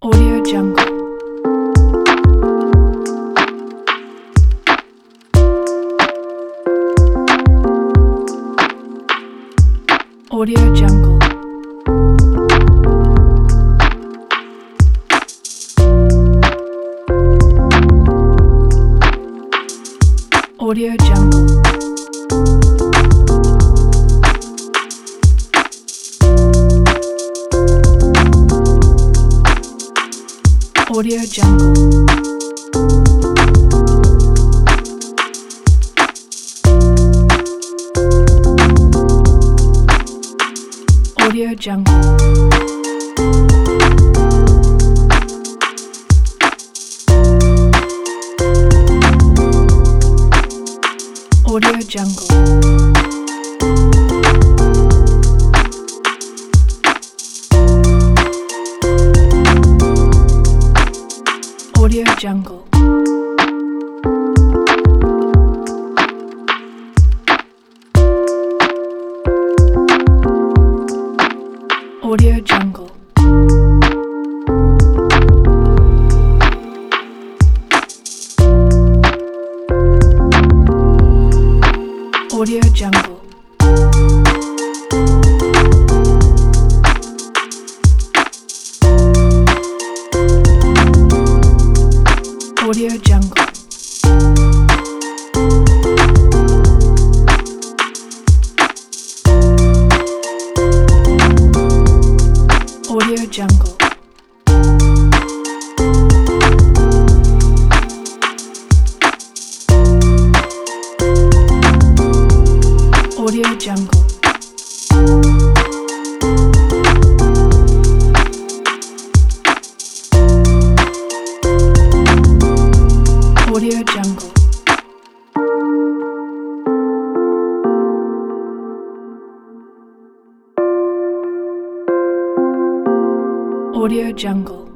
Audio Jungle. Audio Jungle. Audio Jungle. Audio Jungle. Audio Jungle. Audio Jungle. Audio Jungle. Audio Jungle. Audio Jungle. Audio Jungle. Audio Jungle. Audio Jungle. Audio Jungle. Audio Jungle.